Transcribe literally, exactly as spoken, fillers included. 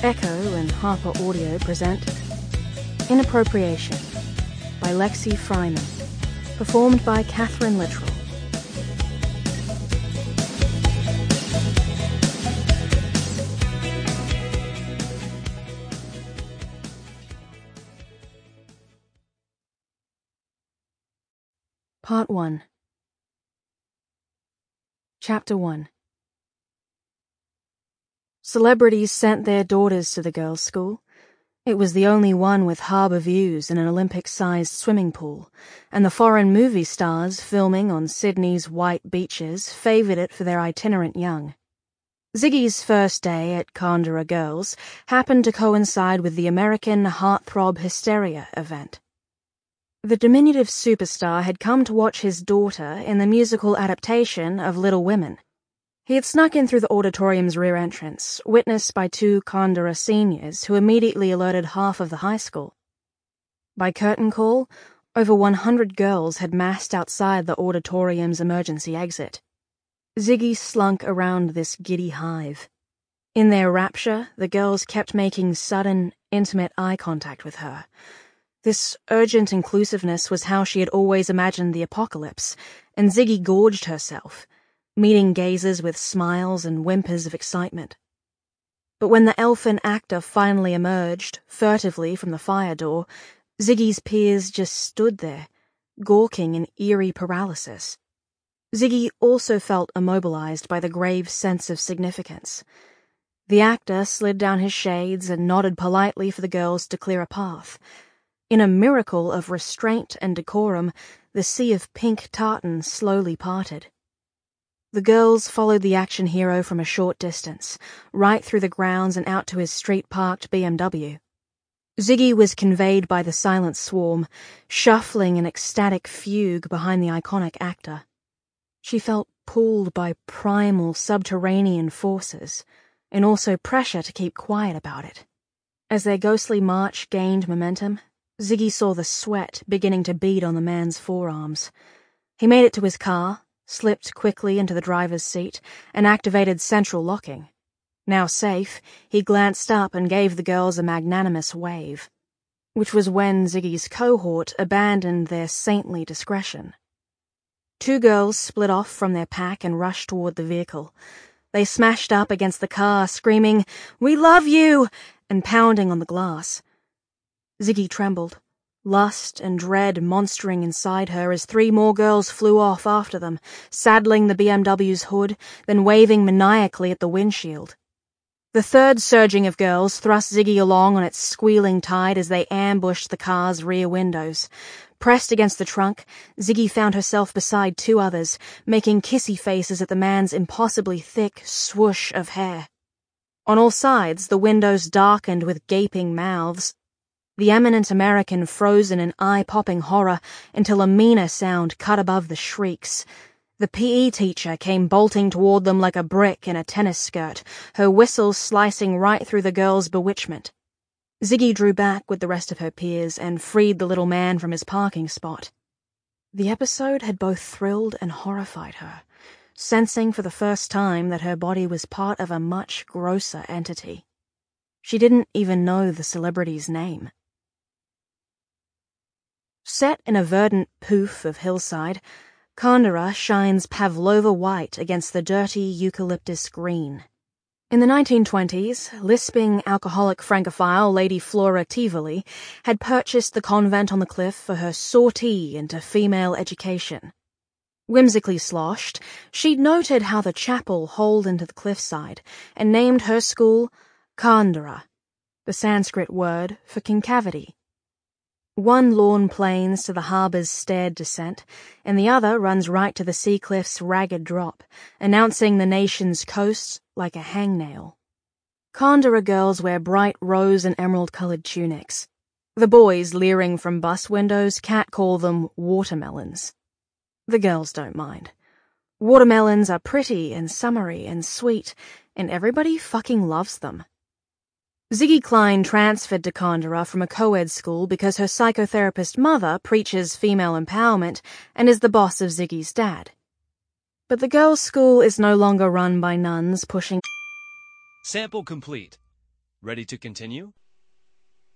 Echo and Harper Audio present Inappropriation by Lexi Fryman, performed by Catherine Littrell. Part one. Chapter one. Celebrities sent their daughters to the girls' school. It was the only one with harbour views and an Olympic-sized swimming pool, and the foreign movie stars filming on Sydney's white beaches favoured it for their itinerant young. Ziggy's first day at Canberra Girls happened to coincide with the American Heartthrob Hysteria event. The diminutive superstar had come to watch his daughter in the musical adaptation of Little Women. He had snuck in through the auditorium's rear entrance, witnessed by two Canberra seniors who immediately alerted half of the high school. By curtain call, over one hundred girls had massed outside the auditorium's emergency exit. Ziggy slunk around this giddy hive. In their rapture, the girls kept making sudden, intimate eye contact with her. This urgent inclusiveness was how she had always imagined the apocalypse, and Ziggy gorged herself, meeting gazes with smiles and whimpers of excitement. But when the elfin actor finally emerged, furtively from the fire door, Ziggy's peers just stood there, gawking in eerie paralysis. Ziggy also felt immobilized by the grave sense of significance. The actor slid down his shades and nodded politely for the girls to clear a path. In a miracle of restraint and decorum, the sea of pink tartan slowly parted. The girls followed the action hero from a short distance, right through the grounds and out to his street-parked B M W. Ziggy was conveyed by the silent swarm, shuffling an ecstatic fugue behind the iconic actor. She felt pulled by primal subterranean forces, and also pressure to keep quiet about it. As their ghostly march gained momentum, Ziggy saw the sweat beginning to bead on the man's forearms. He made it to his car, slipped quickly into the driver's seat, and activated central locking. Now safe, he glanced up and gave the girls a magnanimous wave, which was when Ziggy's cohort abandoned their saintly discretion. Two girls split off from their pack and rushed toward the vehicle. They smashed up against the car, screaming, "We love you!" and pounding on the glass. Ziggy trembled, lust and dread monstering inside her as three more girls flew off after them, saddling the B M W's hood, then waving maniacally at the windshield. The third surging of girls thrust Ziggy along on its squealing tide as they ambushed the car's rear windows. Pressed against the trunk, Ziggy found herself beside two others, making kissy faces at the man's impossibly thick swoosh of hair. On all sides, the windows darkened with gaping mouths, the eminent American frozen in eye-popping horror until a meaner sound cut above the shrieks. The P E teacher came bolting toward them like a brick in a tennis skirt, her whistle slicing right through the girl's bewitchment. Ziggy drew back with the rest of her peers and freed the little man from his parking spot. The episode had both thrilled and horrified her, sensing for the first time that her body was part of a much grosser entity. She didn't even know the celebrity's name. Set in a verdant poof of hillside, Canberra shines Pavlova white against the dirty eucalyptus green. In the nineteen twenties, lisping alcoholic francophile Lady Flora Tivoli had purchased the convent on the cliff for her sortie into female education. Whimsically sloshed, she'd noted how the chapel holed into the cliffside and named her school Kandara, the Sanskrit word for concavity. One lawn planes to the harbour's stair descent, and the other runs right to the sea cliff's ragged drop, announcing the nation's coasts like a hangnail. Canberra girls wear bright rose and emerald-coloured tunics. The boys, leering from bus windows, catcall them watermelons. The girls don't mind. Watermelons are pretty and summery and sweet, and everybody fucking loves them. Ziggy Klein transferred to Canberra from a co-ed school because her psychotherapist mother preaches female empowerment and is the boss of Ziggy's dad. But the girls' school is no longer run by nuns pushing... Sample complete. Ready to continue?